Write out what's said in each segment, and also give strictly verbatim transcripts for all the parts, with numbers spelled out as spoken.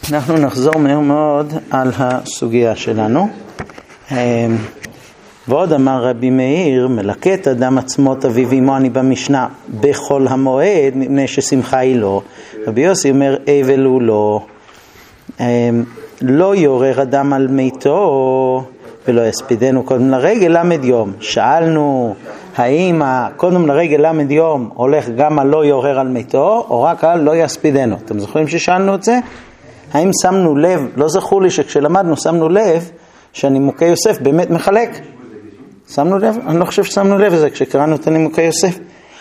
אנחנו נחזור מהר מאוד על הסוגיה שלנו. ועוד אמר רבי מאיר, מלקט אדם עצמות אביו ואמו אני במשנה בכל המועד מפני ששמחה היא לא. רבי יוסי אומר אבל הוא לא. לא יורר אדם על מיתו ולא יספידנו קודם לרגל למד יום. שאלנו האם קודם לרגל למד יום הולך גם על לא יורר על מיתו או רק על לא יספידנו. אתם זוכרים ששאלנו את זה? האם שמנו לב, לא זכור לי שכשלמדנו שמנו לב שהנימוקי יוסף באמת מחלק. שמנו לב? אני לא חושב ששמנו לב לזה כשקראנו את הנימוקי יוסף.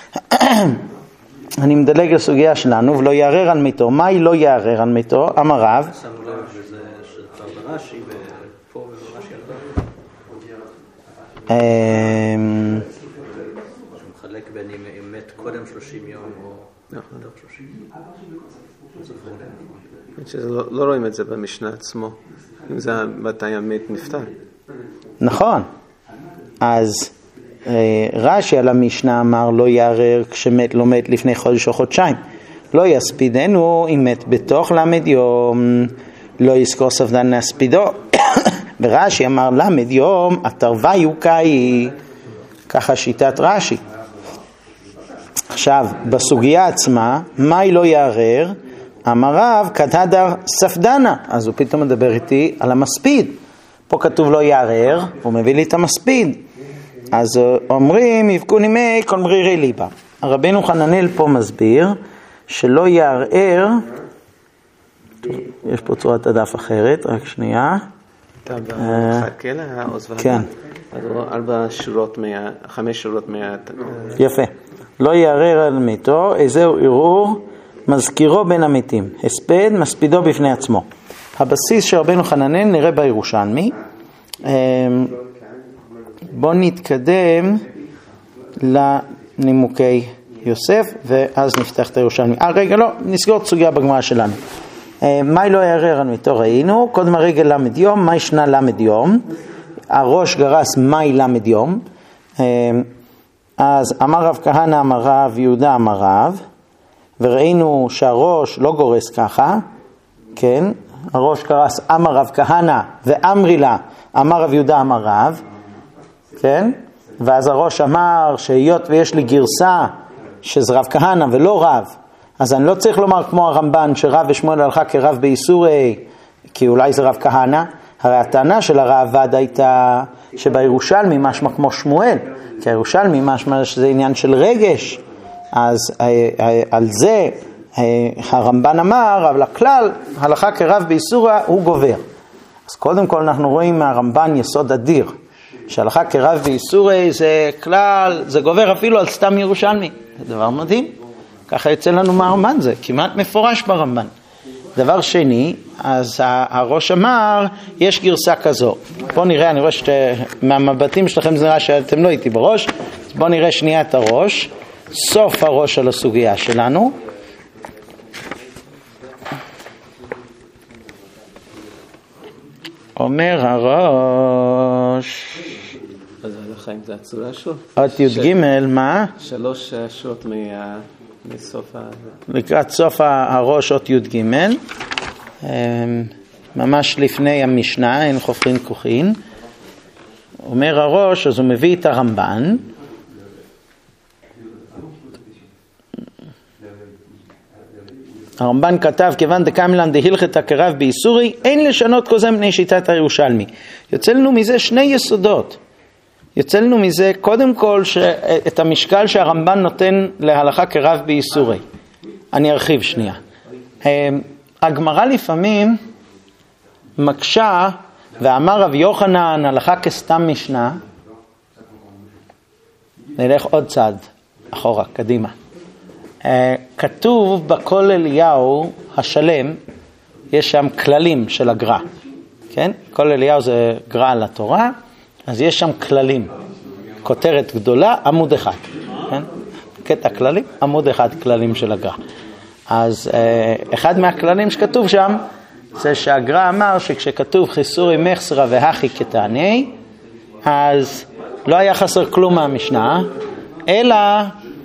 אני מדלג לסוגיה שלנו, ולא יערר על מיתו. מה היא לא יערר על מיתו? אמר רב. שמנו לב שזה שכבר ברש"י ופה וברש"י על שמחלק בין אם מת קודם שלושים יום או תוך שלושים יום. לא רואים את זה במשנה עצמו, אם זה מתי המת נפטר. נכון. אז רש"י על המשנה אמר לא יערר כשמת לא מת לפני חודש או חודשיים. לא יספידנו אם מת בתוך למד יום, לא יזכור ספדן להספידו. ורש"י אמר למד יום התרווה יוקאי, ככה שיטת רש"י. עכשיו בסוגיה עצמה מה היא לא יערר? אמר רב כתהדר ספדנה, אז הוא פתאום מדבר איתי על המספיד. פה כתוב לא יערר, הוא מביא לי את המספיד. אז אומרים יבכוני מי כל מרירי ליבה. רבינו חננאל פה מסביר שלא יערער, יש פה צורת הדף אחרת, רק שנייה. אתה מחכה לעוז ועדה? כן. ארבע שורות, חמש שורות מה... יפה. לא יערער על מיתו, איזהו ערעור מזכירו בין המתים. הספד מספידו בפני עצמו. הבסיס של רבינו חננאל נראה בירושלמי. בואו נתקדם לנימוקי יוסף ואז נפתח את הירושלמי. אה רגע לא, נסגור את סוגיה בגמרא שלנו. מה לא יערער על מיתו ראינו? קודם הרגל למד יום, מה ישנה למד יום? הראש גרס מה למד יום. אז אמר רב כהנא אמר רב יהודה אמר רב, וראינו שהראש לא גורס ככה, כן? הראש גרס אמר רב כהנא ואמרי לה אמר רב יהודה אמר רב, כן? ואז הראש אמר שהיות ויש לי גרסה שזה רב כהנא ולא רב, אז אני לא צריך לומר כמו הרמב"ן שרב ושמואל הלכה כרב באיסורי, כי אולי זה רב כהנא. הרי הטענה של הרעב"ד הייתה שבירושלמי משמע כמו שמואל, כי הירושלמי משמע שזה עניין של רגש. אז על זה הרמב"ן אמר, אבל הכלל הלכה כרב באיסורה הוא גובר. אז קודם כל אנחנו רואים מהרמב"ן יסוד אדיר, שהלכה כרב באיסורי זה כלל, זה גובר אפילו על סתם ירושלמי. זה דבר מדהים. ככה יוצא לנו מהרמב"ן, זה כמעט מפורש ברמב"ן. דבר שני, אז הראש אמר, יש גרסה כזו. בואו נראה, אני רואה שמהמבטים שלכם זה נראה שאתם לא איתי בראש. בואו נראה שנייה את הראש. סוף הראש על הסוגיה שלנו. אומר הראש. אז הלכה אם זה הצורה שלו? אות י"ג, מה? שלוש שורות מסוף ה... לקראת סוף הראש אות י"ג. ממש לפני המשנה, אין חופרין כוחין. אומר הראש, אז הוא מביא את הרמב"ן. הרמב"ן כתב, כיוון דקאמלן דהילכתא כרב באיסורי, אין לשנות כל זה מפני שיטת הירושלמי. יוצא לנו מזה שני יסודות. יוצא לנו מזה, קודם כל, את המשקל שהרמב"ן נותן להלכה כרב באיסורי. אני ארחיב שנייה. הגמרא לפעמים מקשה, ואמר רב יוחנן, הלכה כסתם משנה. נלך עוד צעד, אחורה, קדימה. כתוב בכל אליהו השלם, יש שם כללים של הגר"א, כן? כל אליהו זה גר"א על התורה, אז יש שם כללים, כותרת גדולה, עמוד אחד, כן? קטע כללים, עמוד אחד כללים של הגר"א. אז אחד מהכללים שכתוב שם, זה שהגר"א אמר שכשכתוב חיסורי מחסרה והכי כתעני, אז לא היה חסר כלום מהמשנה, אלא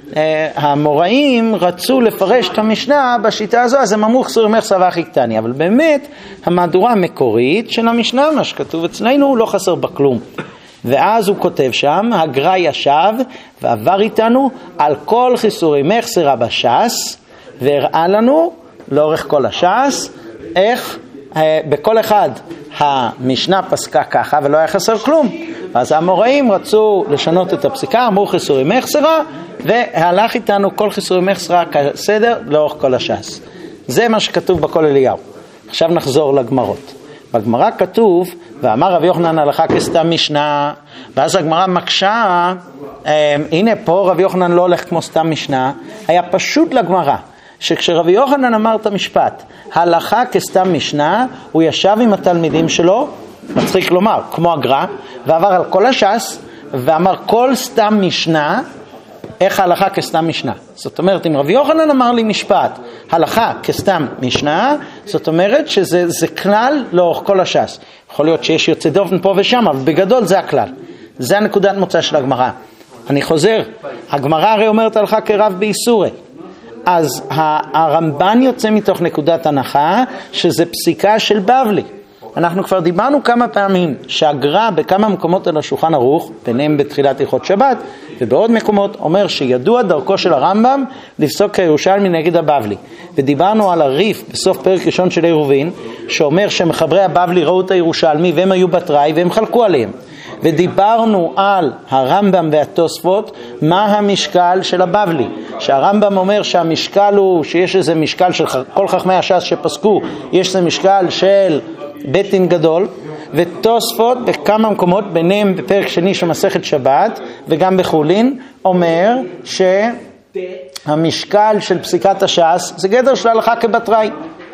המוראים רצו לפרש את המשנה בשיטה הזו, אז הם אמרו חסור מחסה ואחי קטני, אבל באמת המהדורה המקורית של המשנה, מה שכתוב אצלנו, לא חסר בכלום. ואז הוא כותב שם, הגר"א ישב ועבר איתנו על כל חיסורי מחסרה בש"ס, והראה לנו לאורך כל הש"ס איך אה, בכל אחד המשנה פסקה ככה ולא היה חסר כלום. אז המוראים רצו לשנות את הפסיקה, אמרו חיסורי מחסרה, והלך איתנו כל חיסורי מחסרה כסדר לאורך כל הש"ס. זה מה שכתוב בכל אליהו. עכשיו נחזור לגמרות. בגמרא כתוב, ואמר רבי יוחנן הלכה כסתם משנה, ואז הגמרא מקשה, אה, הנה פה רבי יוחנן לא הולך כמו סתם משנה, היה פשוט לגמרא, שכשרבי יוחנן אמר את המשפט, הלכה כסתם משנה, הוא ישב עם התלמידים שלו, מצחיק לומר, כמו הגר"א, ועבר על כל הש"ס, ואמר כל סתם משנה, איך ההלכה כסתם משנה. זאת אומרת, אם רבי יוחנן אמר לי משפט, הלכה כסתם משנה, זאת אומרת שזה זה כלל לאורך כל הש"ס. יכול להיות שיש יוצא דופן פה ושם, אבל בגדול זה הכלל. זה הנקודת מוצא של הגמרא. אני חוזר, הגמרא הרי אומרת הלכה כרב באיסורי. אז הרמב"ן יוצא מתוך נקודת הנחה שזה פסיקה של בבלי. אנחנו כבר דיברנו כמה פעמים שהגר"א בכמה מקומות על השולחן ערוך, ביניהם בתחילת הלכות שבת, ובעוד מקומות אומר שידוע דרכו של הרמב"ם לפסוק כירושלמי נגד הבבלי. ודיברנו על הריף בסוף פרק ראשון של עירובין, שאומר שמחברי הבבלי ראו את הירושלמי והם היו בתראי והם חלקו עליהם. ודיברנו על הרמב"ם והתוספות, מה המשקל של הבבלי. שהרמב"ם אומר שהמשקל הוא, שיש איזה משקל של כל חכמי הש"ס שפסקו, יש איזה משקל של בית דין גדול, ותוספות בכמה מקומות, ביניהם בפרק שני של מסכת שבת, וגם בחולין, אומר שהמשקל של פסיקת הש"ס זה גדר של הלכה כבתראי.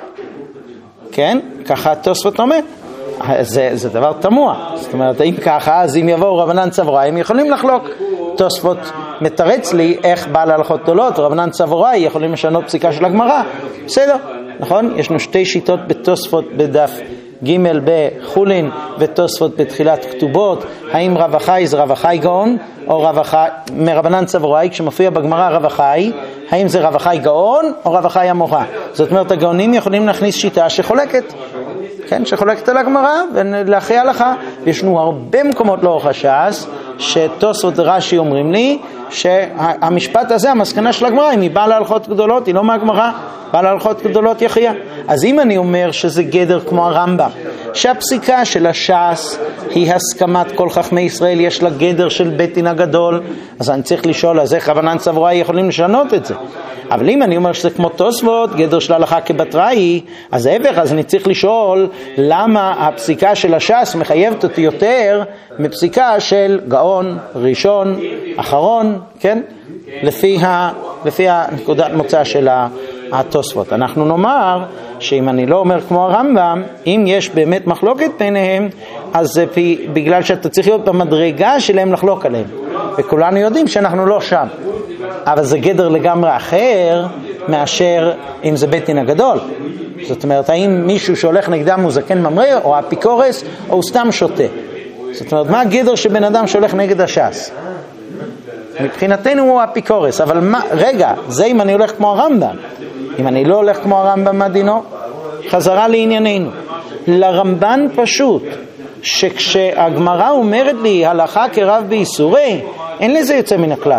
כן? ככה תוספות אומר. זה, זה דבר תמוה. זאת אומרת, אם ככה, אז אם יבואו רבנן צבוראי, הם יכולים לחלוק. תוספות מתרץ לי איך בעל הלכות גדולות, רבנן צבוראי יכולים לשנות פסיקה של הגמרא. בסדר, נכון? יש לנו שתי שיטות בתוספות בדף ג' בחולין ותוספות בתחילת כתובות. האם רב אחי זה רב אחי גאון או רב אחי מרבנן צבוראי? כשמופיע בגמרא רב אחי, האם זה רב אחי גאון או רב אחי המורה? זאת אומרת, הגאונים יכולים להכניס שיטה שחולקת, כן, שחולקת על הגמרא ולאחרי הלכה. יש לנו הרבה מקומות לאורך הש"ס שתוספות רש"י אומרים לי שהמשפט הזה, המסקנה של הגמרא, אם היא באה להלכות גדולות, היא לא מהגמרא, באה להלכות גדולות יחיה. אז אם אני אומר שזה גדר כמו הרמב"ם, שהפסיקה של הש"ס היא הסכמת כל חכמי ישראל, יש לה גדר של בית דין הגדול, אז אני צריך לשאול, אז איך רבנן צבוראי יכולים לשנות את זה? אבל אם אני אומר שזה כמו תוספות, גדר של הלכה כבתראי, אז ההפך, אז אני צריך לשאול למה הפסיקה של הש"ס מחייבת אותי יותר מפסיקה של גאון, ראשון, אחרון, כן? לפי, ה, לפי הנקודת מוצא של התוספות. אנחנו נאמר שאם אני לא אומר כמו הרמב"ם, אם יש באמת מחלוקת ביניהם, אז זה בגלל שאתה צריך להיות במדרגה שלהם לחלוק עליהם. וכולנו יודעים שאנחנו לא שם. אבל זה גדר לגמרי אחר מאשר אם זה בית דין הגדול. זאת אומרת, האם מישהו שהולך נגדם הוא זקן ממרא או אפיקורס או הוא סתם שותה? זאת אומרת, מה הגדר שבן אדם שהולך נגד הש"ס? מבחינתנו הוא אפיקורס, אבל מה, רגע, זה אם אני הולך כמו הרמב"ם. אם אני לא הולך כמו הרמב"ם, מה דינו? חזרה לענייננו. לרמב"ן פשוט, שכשהגמרא אומרת לי הלכה כרב באיסורי, אין לזה יוצא מן הכלל.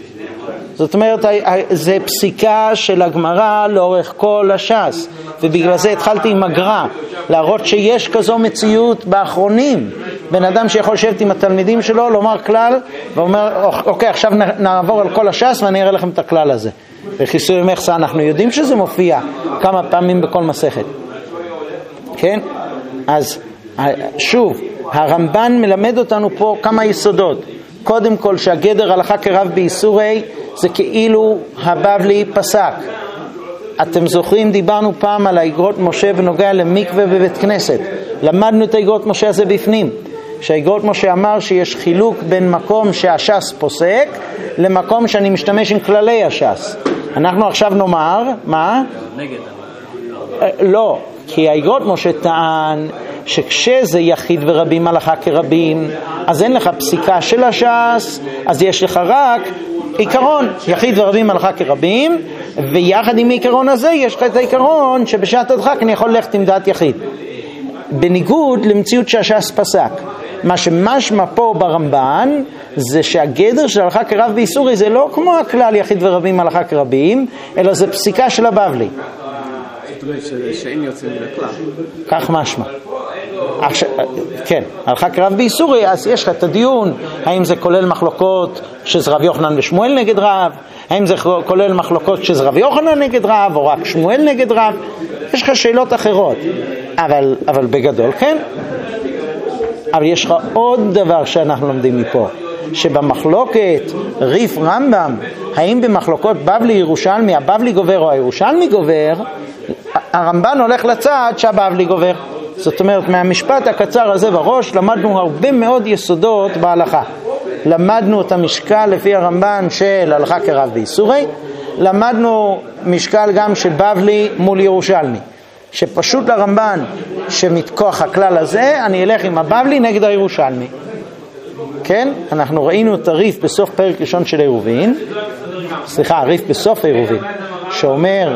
זאת אומרת, זה פסיקה של הגמרא לאורך כל הש"ס, ובגלל זה התחלתי עם הגר"א, להראות שיש כזו מציאות באחרונים, בן אדם שיכול לשבת עם התלמידים שלו, לומר כלל, ואומר, אוקיי, עכשיו נעבור על כל הש"ס ואני אראה לכם את הכלל הזה. בחיסורי מחסה אנחנו יודעים שזה מופיע כמה פעמים בכל מסכת. כן? אז שוב, הרמב"ן מלמד אותנו פה כמה יסודות. קודם כל שהגדר הלכה כרב באיסורי זה כאילו הבבלי פסק. אתם זוכרים, דיברנו פעם על האגרות משה בנוגע למקווה בבית כנסת. למדנו את האגרות משה הזה בפנים. שהאגרות משה אמר שיש חילוק בין מקום שהש"ס פוסק למקום שאני משתמש עם כללי הש"ס. אנחנו עכשיו נאמר, מה? נגד. לא, כי האגרות משה טען שכשזה יחיד ורבים הלכה כרבים, אז אין לך פסיקה של הש"ס, אז יש לך רק עיקרון, יחיד ורבים הלכה כרבים, ויחד עם העיקרון הזה יש לך את העיקרון שבשעת הדחק אני יכול ללכת עם דעת יחיד. בניגוד למציאות שהש"ס פסק. מה שמשמע פה ברמב"ן זה שהגדר של הלכה כרב באיסורי זה לא כמו הכלל יחיד ורבים הלכה כרבים, אלא זה פסיקה של הבבלי. זאת אומרת שאין יוצא מן הכלל. כך משמע. עכשיו, כן, הלכה כרב באיסורי, אז יש לך את הדיון, האם זה כולל מחלוקות שזה רב יוחנן ושמואל נגד רב, האם זה כולל מחלוקות שזה רב יוחנן נגד רב, או רק שמואל נגד רב, יש לך שאלות אחרות, אבל, אבל בגדול, כן. אבל יש לך עוד דבר שאנחנו לומדים מפה, שבמחלוקת ריף רמב"ם, האם במחלוקות בבלי ירושלמי, הבבלי גובר או הירושלמי גובר, הרמב"ן הולך לצד שהבבלי גובר. זאת אומרת, מהמשפט הקצר הזה בראש למדנו הרבה מאוד יסודות בהלכה. למדנו את המשקל לפי הרמב"ן של הלכה כרב באיסורי, למדנו משקל גם של בבלי מול ירושלמי, שפשוט לרמב"ן שמתכוח הכלל הזה אני אלך עם הבבלי נגד הירושלמי. כן? אנחנו ראינו את הריף בסוף פרק ראשון של עירובין, סליחה, הריף בסוף עירובין, שאומר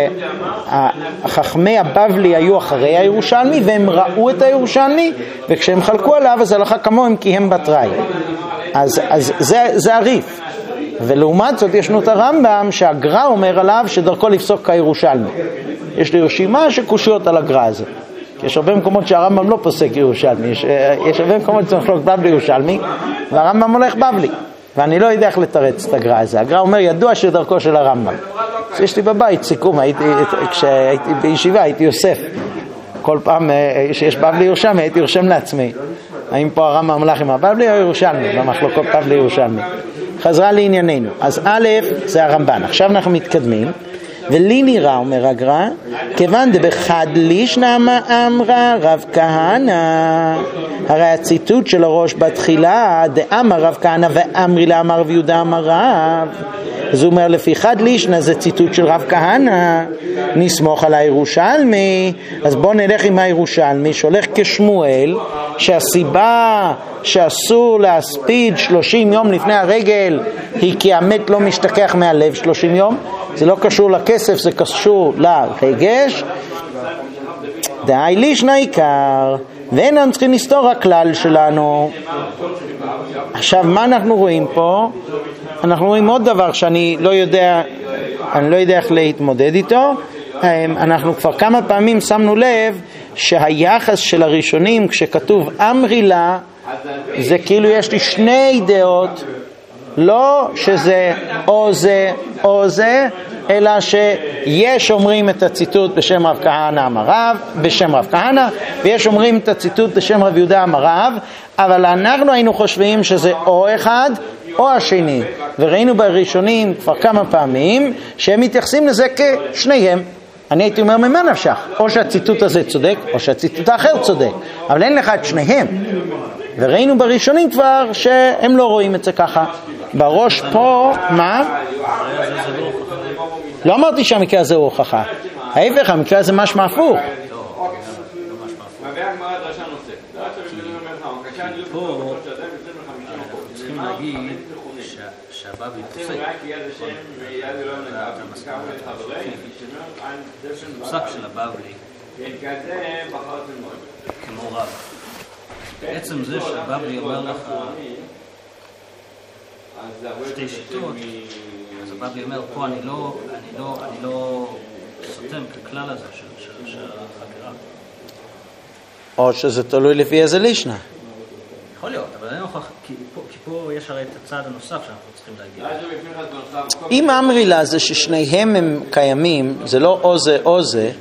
שהחכמי הבבלי היו אחרי הירושלמי והם ראו את הירושלמי, וכשהם חלקו עליו אז הלכה כמוהם כי הם בתראי. אז, אז זה, זה הריף. ולעומת זאת ישנו את הרמב"ם שהגר"א אומר עליו שדרכו לפסוק כירושלמי. יש לי רשימה שקושיות על הגר"א הזה. יש הרבה מקומות שהרמב"ם לא פוסק ירושלמי, יש, יש הרבה מקומות שצריך לחלוק בבלי ירושלמי, והרמב"ם הולך בבלי, ואני לא יודע איך לתרץ את הגר"א הזה. הגר"א אומר ידוע שדרכו של הרמב"ם. אז יש לי בבית סיכום, הייתי, כשהייתי בישיבה הייתי יוסף, כל פעם שיש בבלי ירושלמי הייתי ירשם לעצמי, האם פה הרמב"ם הלך עם הבבלי או ירושלמי, במחלוקות בבלי ירושלמי. חזרה לענייננו, אז א' זה הרמב"ן, עכשיו אנחנו מתקדמים, ולי נראה, אומר הגר"א, כיוון דבחד לישנא אמרה רב כהנא, הרי הציטוט של הראש בתחילה, דאמר רב כהנא ואמרי לה אמר רב יהודה אמר רב, אז הוא אומר לפי חד לישנא זה ציטוט של רב כהנא, נסמוך על הירושלמי, אז בוא נלך עם הירושלמי שהולך כשמואל, שהסיבה שאסור להספיד שלושים יום לפני הרגל היא כי המת לא משתכח מהלב שלושים יום, זה לא קשור לכסף, זה קשור לרגש. דאי לישנא עיקר, ואינם צריכים לסתור הכלל שלנו. עכשיו מה אנחנו רואים פה? אנחנו רואים עוד דבר שאני לא יודע, אני לא יודע איך להתמודד איתו. אנחנו כבר כמה פעמים שמנו לב שהיחס של הראשונים כשכתוב אמרי לה, זה כאילו יש לי שני דעות, לא שזה או זה או זה, אלא שיש אומרים את הציטוט בשם רב כהנא אמר רב, בשם רב כהנא, ויש אומרים את הציטוט בשם רב יהודה אמר רב, אבל אנחנו היינו חושבים שזה או אחד או השני, וראינו בראשונים כבר כמה פעמים שהם מתייחסים לזה כשניהם. אני הייתי אומר ממה נפשך, או שהציטוט הזה צודק או שהציטוט האחר צודק, אבל אין לך את שניהם. וראינו בראשונים כבר שהם לא רואים את זה ככה. בראש פה, מה? לא אמרתי שהמקרה הזה הוא הוכחה. ההפך, המקרה הזה משמע הפוך. פה צריכים להגיד שהבבלי פוסק פסק של הבבלי כמו רב. בעצם זה שהבבלי אומר לך שתי שיטות, אז הבבלי אומר פה אני לא אני לא אני לא סותם ככלל הזה של החקירה. או שזה תלוי לפי איזה לישנה. יכול להיות, אבל אני הוכח, כי פה יש הרי את הצעד הנוסף שאנחנו צריכים להגיד. אם אמרי לה זה ששניהם הם קיימים, זה לא או זה או זה,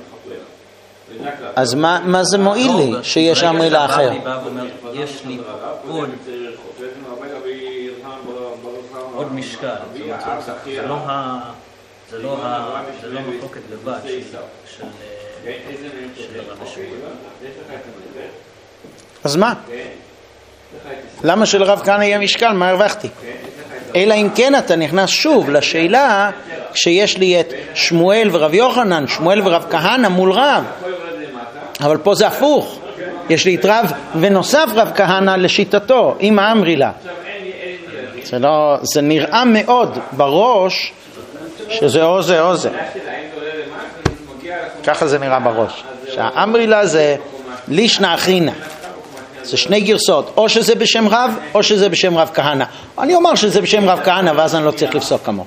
אז מה זה מועיל לי שיש אמרי לה אחר? יש לי עוד עוד משקל, זה לא ה... זה לא מחלוקת לבד של רבי שמואל. אז מה? למה שלרב כהנא יהיה משקל? מה הרווחתי? אלא אם כן אתה נכנס שוב לשאלה כשיש לי את שמואל ורב יוחנן, שמואל ורב כהנא מול רב, אבל פה זה הפוך, יש לי את רב ונוסף רב כהנא לשיטתו עם האמרי לה. זה לא, זה נראה מאוד בראש שזה או זה או זה. ככה זה נראה בראש. שהאמרילה זה לישנא אחרינא. זה שני גרסאות, או שזה בשם רב, או שזה בשם רב כהנא. אני אומר שזה בשם רב כהנא, ואז אני לא צריך לפסוק כמוהו.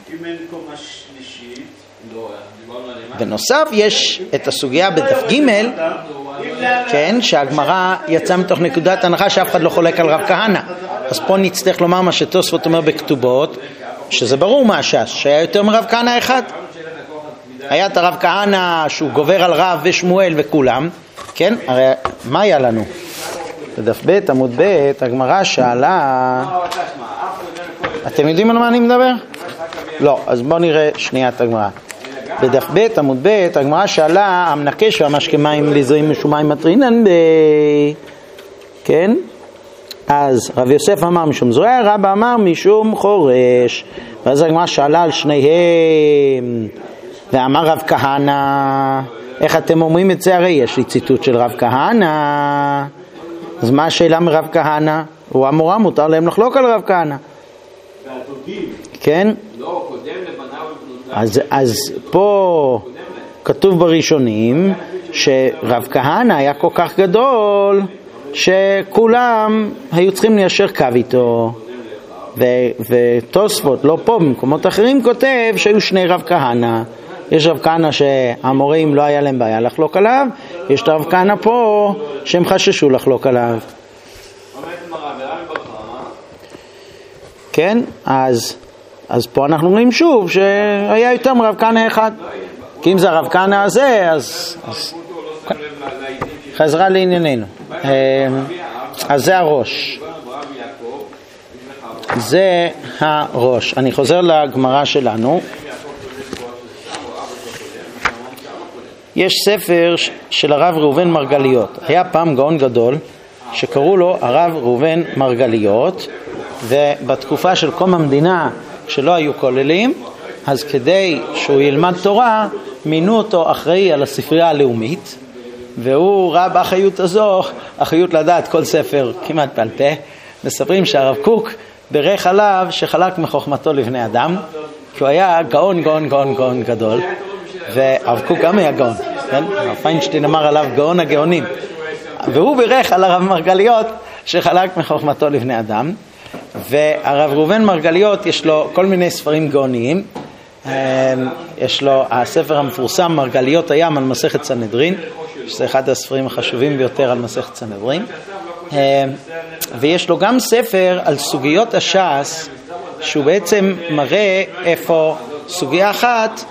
בנוסף, יש את הסוגיה בדף ג', כן, שהגמרא יצאה מתוך נקודת הנחה שאף אחד לא חולק על רב כהנא. אז פה נצטרך לומר מה שתוספות אומר בכתובות, שזה ברור מה הש"ס, שהיה יותר מרב כהנא אחד. היה את הרב כהנא שהוא גובר על רב ושמואל וכולם, כן? הרי מה היה לנו? בדף ב' עמוד ב' הגמרא שאלה, אתם יודעים על מה אני מדבר? לא, אז בואו נראה שנייה את הגמרא. בדף ב' עמוד ב' הגמרא שאלה, המנקש והמשקה מים לזרים משומיים מטרינן ב... כן? אז רב יוסף אמר משום זרוע, רבא אמר משום חורש. ואז הגמרא שאלה על שניהם, ואמר רב כהנא, איך אתם אומרים את זה? הרי יש לי ציטוט של רב כהנא. אז מה השאלה מרב כהנא? הוא אמורה, מותר להם לחלוק על רב כהנא. כן? אז, אז פה כתוב בראשונים שרב כהנא היה כל כך גדול שכולם היו צריכים ליישר קו איתו. ותוספות, לא פה, במקומות אחרים כותב שהיו שני רב כהנא. יש רב כהנא שהאמוראים לא היה להם בעיה לחלוק עליו, יש את רב כהנא פה שהם חששו לחלוק עליו. כן, אז, אז פה אנחנו רואים שוב שהיה יותר מרב כהנא אחד. כי אם זה הרב כהנא הזה, אז, אז חזרה לענייננו. אז זה הראש. זה הראש. אני חוזר לגמרא שלנו. יש ספר של הרב ראובן מרגליות. היה פעם גאון גדול שקראו לו הרב ראובן מרגליות, ובתקופה של קום המדינה שלא היו כוללים, אז כדי שהוא ילמד תורה מינו אותו אחראי על הספרייה הלאומית, והוא ראה באחריות הזו אחריות לדעת כל ספר כמעט בעל פה. מספרים שהרב קוק ברך עליו שחלק מחוכמתו לבני אדם, כי הוא היה גאון גאון גאון גאון גדול, והרב קוק גם היה גאון, כן? הרב פיינשטיין אמר עליו גאון הגאונים, והוא ברך על הרב מרגליות שחלק מחוכמתו לבני אדם. והרב ראובן מרגליות יש לו כל מיני ספרים גאוניים. יש לו הספר המפורסם מרגליות הים על מסכת סנהדרין, שזה אחד הספרים החשובים ביותר על מסכת סנהדרין, ויש לו גם ספר על סוגיות הש"ס, שהוא בעצם מראה איפה סוגיה אחת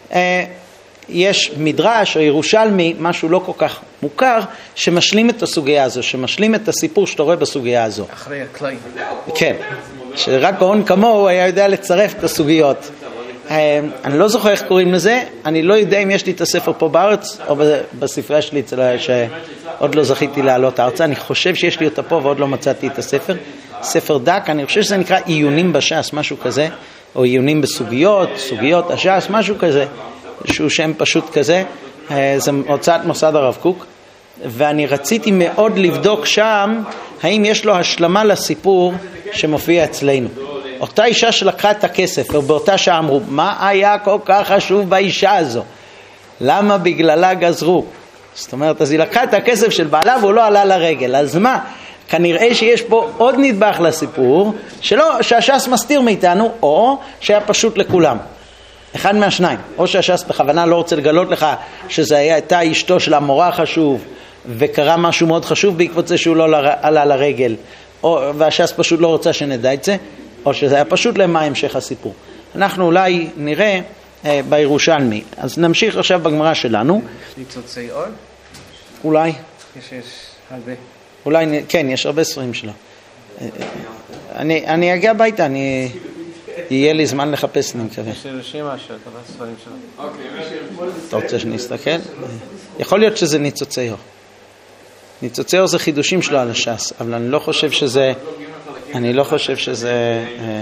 יש מדרש או ירושלמי, משהו לא כל כך מוכר, שמשלים את הסוגיה הזו, שמשלים את הסיפור שאתה רואה בסוגיה הזו. אחרי הקלעים. כן, שרק גאון כמוהו היה יודע לצרף את הסוגיות. אני לא זוכר איך קוראים לזה, אני לא יודע אם יש לי את הספר פה בארץ, או בספרייה שלי שעוד לא זכיתי לעלות ארצה. אני חושב שיש לי אותה פה ועוד לא מצאתי את הספר. ספר דק, אני חושב שזה נקרא עיונים בש"ס, משהו כזה, או עיונים בסוגיות, סוגיות הש"ס, משהו כזה. שהוא שם פשוט כזה, זה הוצאת מוסד הרב קוק, ואני רציתי מאוד לבדוק שם האם יש לו השלמה לסיפור שמופיע אצלנו. אותה אישה שלקחה את הכסף, ובאותה שעה אמרו, מה היה כל כך חשוב באישה הזו? למה בגללה גזרו? זאת אומרת, אז היא לקחה את הכסף של בעלה והוא לא עלה לרגל. אז מה? כנראה שיש פה עוד נדבך לסיפור, שלא, שהש"ס מסתיר מאיתנו, או שהיה פשוט לכולם. אחד מהשניים, או שהש"ס בכוונה לא רוצה לגלות לך שזה היה הייתה אשתו של המורה חשוב וקרה משהו מאוד חשוב בעקבות זה שהוא לא עלה לרגל, או, והש"ס פשוט לא רוצה שנדע את זה, או שזה היה פשוט למה המשך הסיפור. אנחנו אולי נראה אה, בירושלמי. אז נמשיך עכשיו בגמרא שלנו. ניצוצי אור? אולי. יש, יש הרבה. אולי, כן, יש הרבה ספרים שלו. אני, אני אגיע הביתה, אני... יהיה לי זמן לחפש, אני מקווה. יש רשימה של הספרים שלו. אתה רוצה שנסתכל? יכול להיות שזה ניצוצי אור. ניצוצי אור זה חידושים שלו על הש"ס, אבל אני לא חושב שזה... אני לא חושב שזה...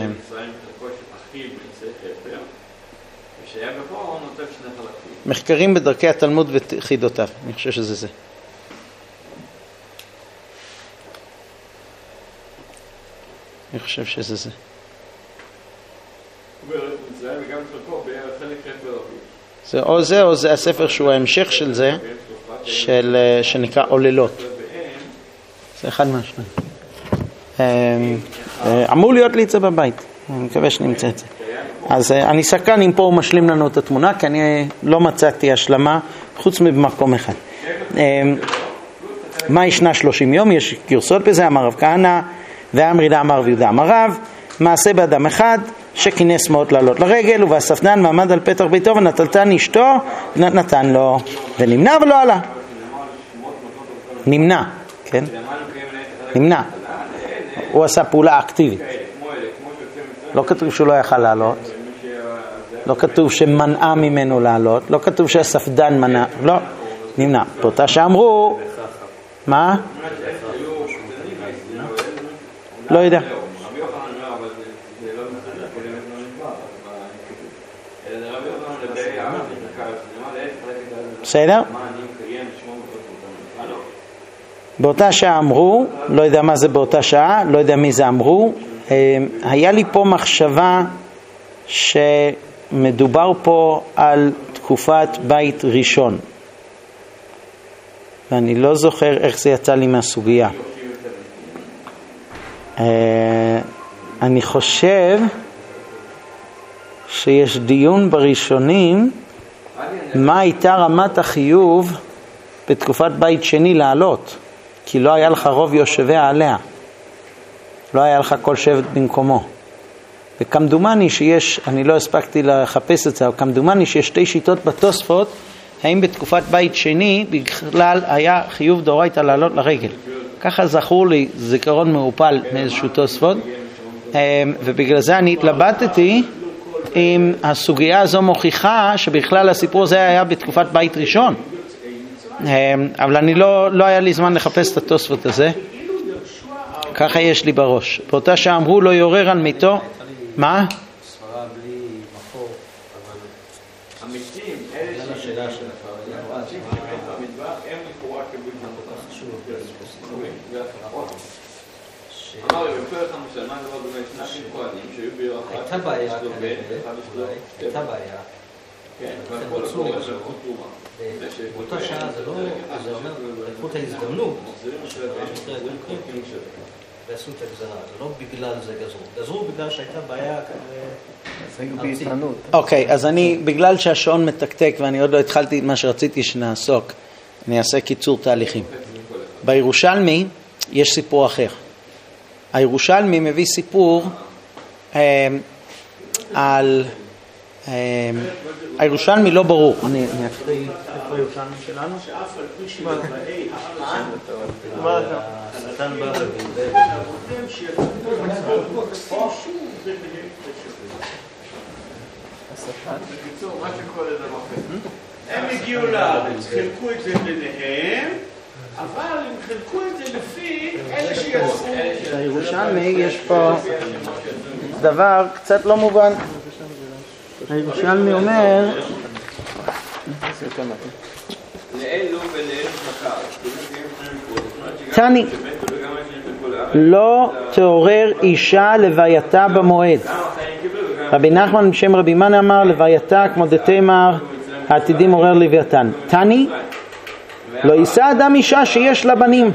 מחקרים בדרכי התלמוד וחידותיו. אני חושב שזה זה. אני חושב שזה זה. וגם חלקו בחלק חלק זה או זה או זה הספר שהוא ההמשך של זה, של, שנקרא עוללות. זה אחד מהשניים. אמור להיות לי את זה בבית, אני מקווה שנמצא את זה. אז אני סקרן אם פה הוא משלים לנו את התמונה, כי אני לא מצאתי השלמה חוץ מבמקום אחד. מה ישנה שלושים יום? יש גרסות בזה, אמר רב כהנא ואמרילה אמר רב יהודה אמר רב, מעשה באדם אחד שכינס מאוד לעלות לרגל, ובאספדן ועמד על פתח ביתו ונטלתן אשתו, נתן לו ונמנע ולא עלה. נמנע, כן? נמנע. הוא עשה פעולה אקטיבית. לא כתוב שהוא לא יכל לעלות, לא כתוב שמנעה ממנו לעלות, לא כתוב שהספדן מנע, לא, נמנע. באותה שאמרו, מה? לא יודע. בסדר? באותה שעה אמרו, לא יודע מה זה באותה שעה, לא יודע מי זה אמרו. היה לי פה מחשבה שמדובר פה על תקופת בית ראשון, ואני לא זוכר איך זה יצא לי מהסוגיה. אני חושב שיש דיון בראשונים מה הייתה רמת החיוב בתקופת בית שני לעלות, כי לא היה לך רוב יושביה עליה, לא היה לך כל שבט במקומו. וכמדומני שיש, אני לא הספקתי לחפש את זה, אבל כמדומני שיש שתי שיטות בתוספות, האם בתקופת בית שני בכלל היה חיוב דאורייתא לעלות לרגל. ככה זכור לי זיכרון מעופל מאיזשהו תוספות, ובגלל זה אני התלבטתי אם הסוגיה הזו מוכיחה שבכלל הסיפור הזה היה בתקופת בית ראשון. אבל אני לא, לא היה לי זמן לחפש את התוספות הזה. ככה יש לי בראש. באותה שאמרו לא יורר על מיתו. מה? ספרה בלי מקור, אבל המתים, אלה השאלה של המתים שמתו במדבר, הם לכאורה קיבלו את זה חשוב. אמר לי, בפרק המסלמן דבר דומה שניים כהנים שהיו בעיר אחת. הייתה בעיה הייתה בעיה. כן, אבל כל הכל יש לו תרומה. באותה שעה זה לא, זה אומר, לקחו את ההזדמנות, ועשו את הגזרה, זה לא בגלל זה גזרו. גזרו בגלל שהייתה בעיה ארצית. אוקיי, אז אני, בגלל שהשעון מתקתק ואני עוד לא התחלתי את מה שרציתי שנעסוק, אני אעשה קיצור תהליכים. בירושלמי יש סיפור אחר. הירושלמי מביא סיפור אה, על... אה, הירושלמי לא ברור. אני אקריא איפה הירושלמי שלנו? שאף על פי שבאי מה אתה? השטן בא ובלבל. בקיצור, מה שקורה לדבר כזה. הם הגיעו לארץ, חילקו את זה ביניהם, אבל הם חילקו את זה לפי אלה שיצאו. בירושלמי יש פה דבר קצת לא מובן. הירושלמי אומר לאלו ולאלו חקר תני לא תעורר אישה לווייתה במועד. רבי נחמן בשם רבי מנה אמר לווייתה כמו דתמר העתידים עורר לווייתן. תני לא יישא אדם אישה שיש לה בנים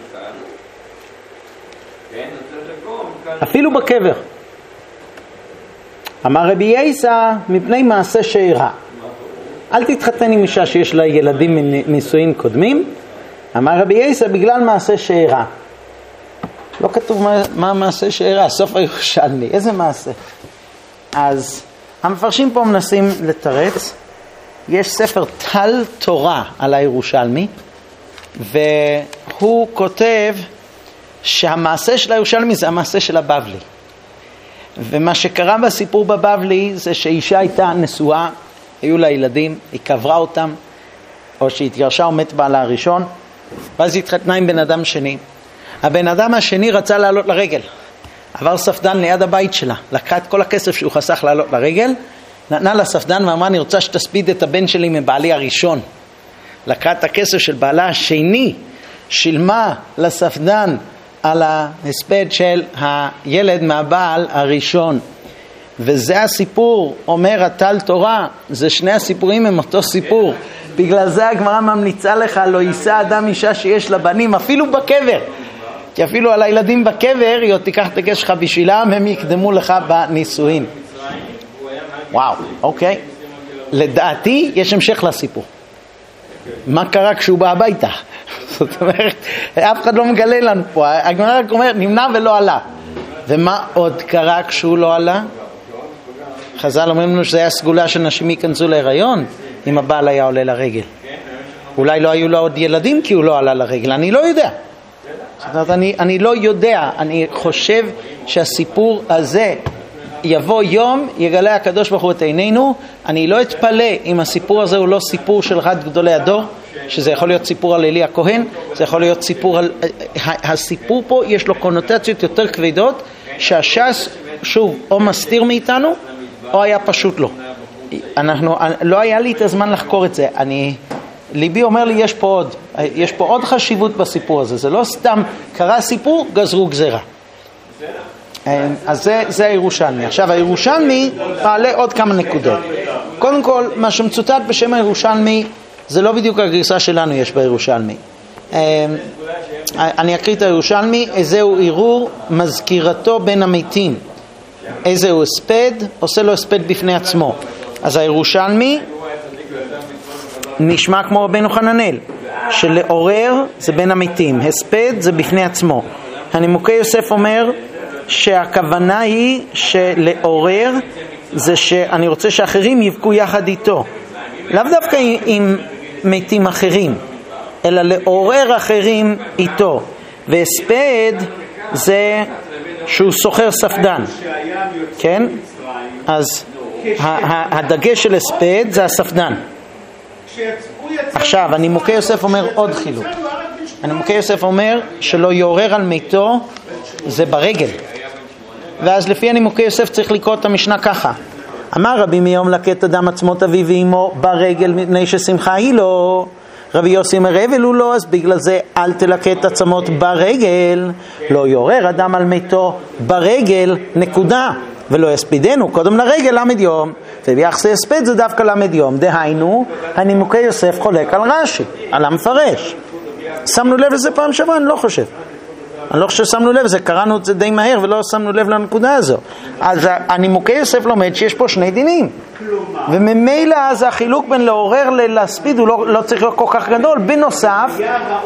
אפילו בקבר. אמר רבי יסע מפני מעשה שאירה, אל תתחתן עם אישה שיש לה ילדים מנישואין קודמים. אמר רבי יסע בגלל מעשה שאירה. לא כתוב מה, מה מעשה שאירה, סוף הירושלמי, איזה מעשה. אז המפרשים פה מנסים לתרץ. יש ספר תל תורה על הירושלמי, והוא כותב שהמעשה של הירושלמי זה המעשה של הבבלי. ומה שקרה בסיפור בבבלי זה שאישה הייתה נשואה, היו לה ילדים, היא קברה אותם, או שהיא התגרשה או מת בעלה הראשון, ואז היא התחתנה עם בן אדם שני. הבן אדם השני רצה לעלות לרגל, עבר ספדן ליד הבית שלה, לקחה את כל הכסף שהוא חסך לעלות לרגל, נתנה לספדן ואמרה אני רוצה שתספיד את הבן שלי מבעלי הראשון. לקחה את הכסף של בעלה השני, שילמה לספדן על ההספד של הילד מהבעל הראשון. וזה הסיפור, אומר הטל תורה, זה שני הסיפורים הם אותו סיפור. בגלל זה הגמרא ממליצה לך, לא יישא אדם אישה שיש לה בנים, אפילו בקבר. כי אפילו על הילדים בקבר, היא עוד תיקח את הגש שלך בשבילם, הם יקדמו לך בנישואין. וואו, אוקיי. לדעתי, יש המשך לסיפור. מה קרה כשהוא בא הביתה? זאת אומרת, אף אחד לא מגלה לנו פה. הגמרא רק אומר, נמנע ולא עלה. ומה עוד קרה כשהוא לא עלה? חז"ל אומרים לנו שזה היה סגולה שנשים ייכנסו להיריון, אם הבעל היה עולה לרגל. אולי לא היו לו עוד ילדים כי הוא לא עלה לרגל, אני לא יודע. זאת אומרת, אני, אני לא יודע, אני חושב שהסיפור הזה יבוא יום, יגלה הקדוש ברוך הוא את עינינו. אני לא אתפלא אם הסיפור הזה הוא לא סיפור של אחד גדולי הדור, שזה יכול להיות סיפור על אלי הכהן, זה יכול להיות סיפור על... הסיפור פה יש לו קונוטציות יותר כבדות, שהש"ס, שוב, או מסתיר מאיתנו, או היה פשוט לא. אנחנו, לא היה לי את הזמן לחקור את זה. אני, ליבי אומר לי, יש פה עוד, יש פה עוד חשיבות בסיפור הזה. זה לא סתם קרה סיפור, גזרו גזרה. אז זה, זה הירושלמי. עכשיו, הירושלמי מעלה עוד כמה נקודות. קודם כל, מה שמצוטט בשם הירושלמי, זה לא בדיוק הגרסה שלנו יש בירושלמי. אני אקריא את הירושלמי. איזהו ערעור מזכירתו בין המתים, איזהו הספד, עושה לו הספד בפני עצמו. אז הירושלמי נשמע כמו רבנו חננאל, שלעורר זה בין המתים, הספד זה בפני עצמו. הנימוקי יוסף אומר שהכוונה היא שלעורר זה שאני רוצה שאחרים יבכו יחד איתו, לאו דווקא עם מתים אחרים, אלא לעורר אחרים איתו. והספד זה שהוא סוחר ספדן, כן? אז הדגש של הספד זה הספדן. עכשיו, הנימוקי יוסף אומר עוד חילוק. הנימוקי יוסף אומר שלא יעורר על מיתו זה ברגל, ואז לפי הנימוקי יוסף צריך לקרוא את המשנה ככה: אמר רבי מיום לקט אדם עצמות אביו ואמו ברגל מפני ששמחה היא לו. רבי יוסי אומר אבל הוא לא, אז בגלל זה אל תלקט עצמות ברגל. לא יעורר אדם על מיתו ברגל, נקודה, ולא יספידנו קודם לרגל למד יום. וביחס הספד זה דווקא למד יום. דהיינו, הנימוקי יוסף חולק על רש"י, על המפרש. שמנו לב לזה פעם שבוע? אני לא חושב. אני לא חושב ששמנו לב, זה קראנו את זה די מהר ולא שמנו לב לנקודה הזו. אז הנימוקי יוסף לומד שיש פה שני דינים, וממילא אז החילוק בין לעורר ללהספיד הוא לא, לא צריך להיות כל כך גדול. בנוסף,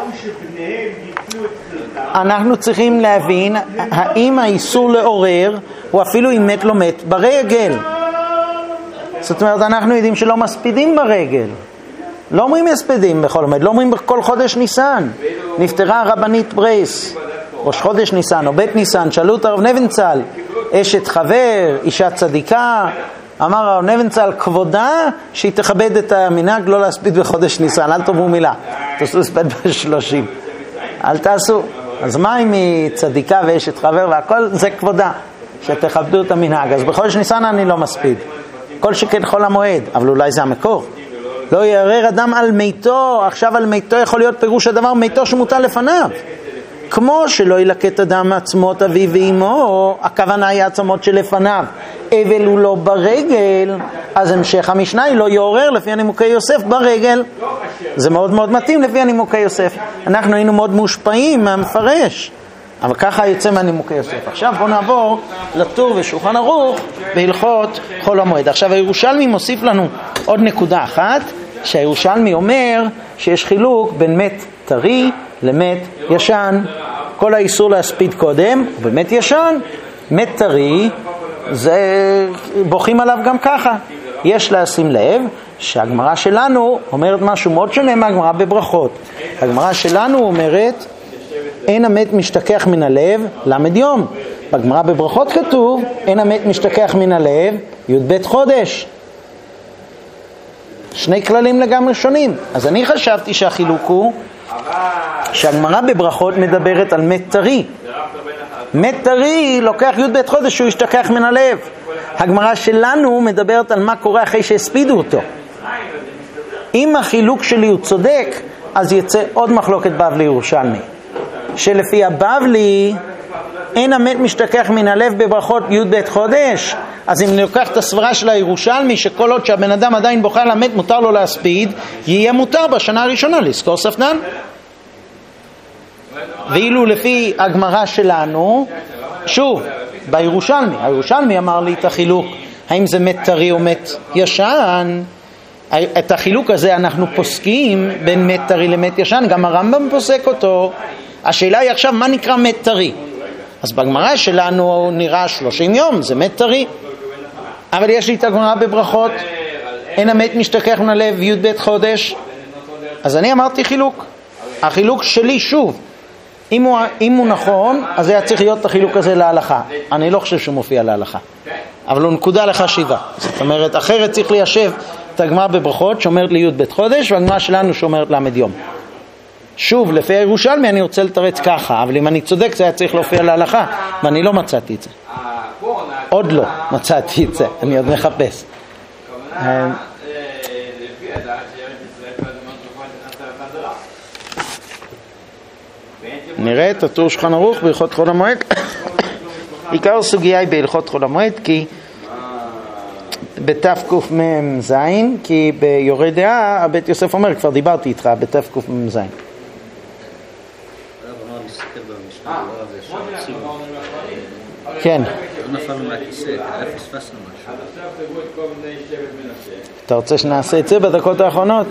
אנחנו צריכים להבין האם האיסור לעורר הוא אפילו אם מת לא מת ברגל. זאת אומרת, אנחנו יודעים שלא מספידים ברגל, לא אומרים מספידים בכל עומד, לא אומרים בכל חודש ניסן. נפטרה הרבנית ברייס ראש חודש ניסן או בית ניסן, שאלו את הרב נבנצל, אשת חבר, אישה צדיקה, אמר הרב נבנצל כבודה שהיא תכבד את המנהג לא להספיד בחודש ניסן, אל תאמרו מילה, תעשו הספד בשלושים, אל תעשו. אז מה אם היא צדיקה ואשת חבר והכל? זה כבודה שתכבדו את המנהג. אז בחודש ניסן אני לא מספיד, כל שכן חול המועד, אבל אולי זה המקור. לא יערר אדם על מיתו. עכשיו על מיתו יכול להיות פירוש הדבר מיתו שמוטל לפניו, כמו שלא ילקט אדם עצמות אביו ואמו, הכוונה היא עצמות שלפניו, אבל הוא לא ברגל. אז המשך המשנה היא לא יעורר לפי הנימוקי יוסף ברגל. זה מאוד מאוד מתאים לפי הנימוקי יוסף. אנחנו היינו מאוד מושפעים מהמפרש, אבל ככה יוצא מהנימוקי יוסף. עכשיו בואו נעבור לטור ושולחן ערוך בהלכות חול המועד. עכשיו הירושלמי מוסיף לנו עוד נקודה אחת, שהירושלמי אומר שיש חילוק בין מת טרי למת ישן. כל האיסור להספיד קודם הוא באמת ישן. מת טרי זה בוכים עליו גם ככה. יש לשים לב שהגמרא שלנו אומרת משהו מאוד שונה מהגמרא בברכות. הגמרא שלנו אומרת אין המת משתכח מן הלב למד יום. בגמרא בברכות כתוב אין המת משתכח מן הלב י"ב חודש. שני כללים לגמרי שונים. אז אני חשבתי שהחילוק הוא שהגמרא בברכות מדברת על מת טרי. מת טרי לוקח י"ב חודש שהוא ישתכח מן הלב. הגמרא שלנו מדברת על מה קורה אחרי שהספידו אותו. אם החילוק שלי הוא צודק, אז יצא עוד מחלוקת בבלי ירושלמי, שלפי הבבלי אין המת משתכח מן הלב בברכות י' ב' חודש. אז אם נלקח את הסברה של הירושלמי שכל עוד שהבן אדם עדיין בוכה למת מותר לו להספיד, יהיה מותר בשנה הראשונה לזכור ספדן. ואילו לפי הגמרא שלנו, שוב, בירושלמי, הירושלמי אמר לי את החילוק, האם זה מת טרי או מת ישן. את החילוק הזה אנחנו פוסקים בין מת טרי למת ישן, גם הרמב"ם פוסק אותו. השאלה היא עכשיו מה נקרא מת טרי. אז בגמרא שלנו נראה שלושים יום, זה מת טרי. אבל יש לי את הגמרא בברכות, אין המת משתכח מן הלב י' ב' חודש. אז אני אמרתי חילוק. החילוק שלי שוב, אם הוא, אם הוא נכון, אז היה צריך להיות את החילוק הזה להלכה. אני לא חושב שהוא מופיע להלכה, אבל הוא נקודה לחשיבה. זאת אומרת, אחרת צריך ליישב את הגמרא בברכות שאומרת לי י' ב' חודש, והגמרא שלנו שאומרת למד יום. שוב, לפי הירושלמי אני רוצה לתרץ ככה, אבל אם אני צודק זה היה צריך להופיע להלכה, ואני לא מצאתי את זה. עוד לא מצאתי את זה, אני עוד מחפש. נראה את הטור שולחן ערוך בהלכות חול המועד. עיקר סוגיה היא בהלכות חול המועד, כי בתקמ"ז, כי ביורה דעה הבית יוסף אומר, כבר דיברתי איתך בתקמ"ז. כן. אתה רוצה שנעשה את זה בדקות האחרונות?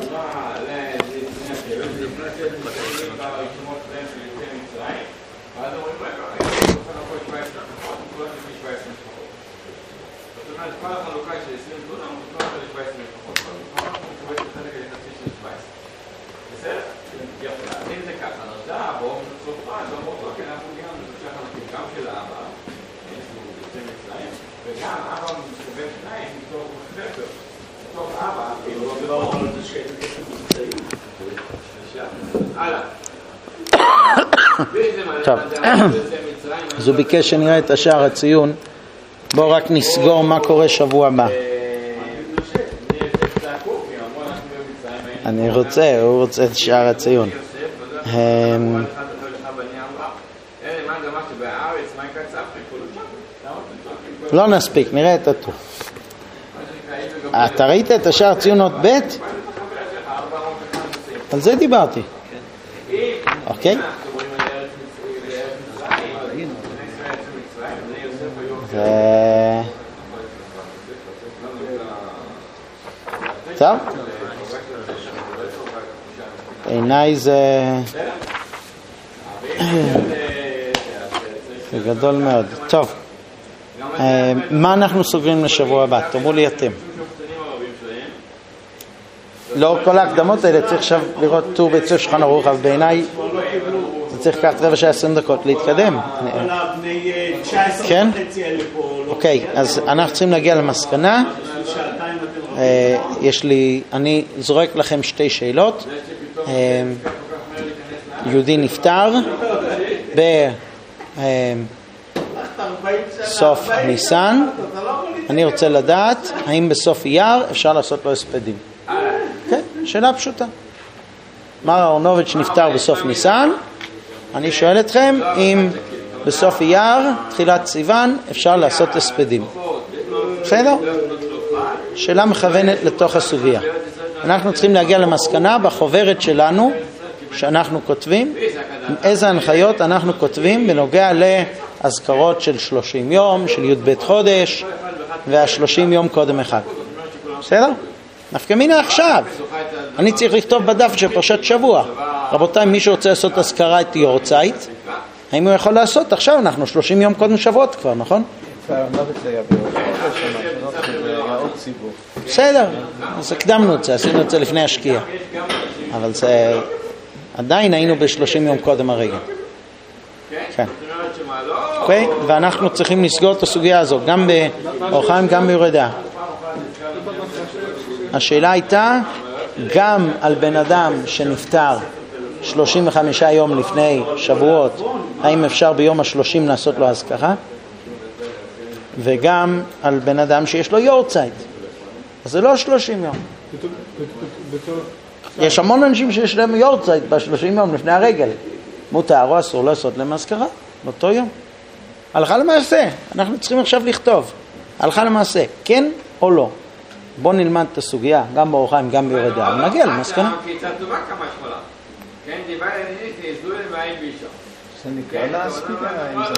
טוב, אז הוא ביקש שנראה את השער הציון. בואו רק נסגור מה קורה שבוע הבא. אני רוצה, הוא רוצה את שער הציון. לא נספיק, נראה את הטור. אתה ראית את השער ציון עוד ב'? על זה דיברתי. אוקיי? ו... טוב? בעיניי זה... זה גדול מאוד. טוב. מה אנחנו סוגרים לשבוע הבא? תאמרו לי אתם. לא כל ההקדמות האלה, צריך עכשיו לראות טור ביצוע שולחן ערוך, אבל בעיניי זה צריך לקחת רבע שעה עשרים דקות להתקדם. כן? אוקיי, אז אנחנו צריכים להגיע למסקנה. יש לי, אני זורק לכם שתי שאלות. יהודי נפטר בסוף ניסן. אני רוצה לדעת האם בסוף אייר אפשר לעשות לו הספדים. כן, שאלה פשוטה. מר אהרונוביץ' נפטר בסוף ניסן. אני שואל אתכם אם בסוף אייר, תחילת סיוון, אפשר לעשות הספדים. בסדר? שאלה מכוונת לתוך הסוגיה. אנחנו צריכים להגיע למסקנה בחוברת שלנו שאנחנו כותבים, איזה הנחיות אנחנו כותבים בנוגע להזכרות של שלושים יום, של י' ב' חודש והשלושים יום קודם אחד. בסדר? נפקא מינה עכשיו. אני צריך לכתוב בדף של פרשת שבוע. רבותיי, מי שרוצה לעשות הזכרה את יורצייט, האם הוא יכול לעשות? עכשיו אנחנו שלושים יום קודם שבועות כבר, נכון? בסדר, אז הקדמנו את זה, עשינו את זה לפני השקיעה. אבל זה... עדיין היינו ב-שלושים יום קודם הרגע. כן. אוקיי? ואנחנו צריכים לסגור את הסוגיה הזו, גם באור חיים, גם ביורה דעה. השאלה הייתה, גם על בן אדם שנפטר שלושים וחמישה יום לפני שבועות, האם אפשר ביום השלושים לעשות לו הזכרה? וגם על בן אדם שיש לו יורצייט. אז זה לא שלושים יום. יש המון אנשים שיש להם יורצייט ב-שלושים יום לפני הרגל. מותר או אסור לעשות להם הזכרה באותו יום. הלכה למעשה, אנחנו צריכים עכשיו לכתוב. הלכה למעשה, כן או לא? בואו נלמד את הסוגיה, גם באור החיים, גם ביורה דעה, ונגיע למסקנה. כן, דיבר אליניסט, יסדו להם בעין בישו. זה נקרא להספיק.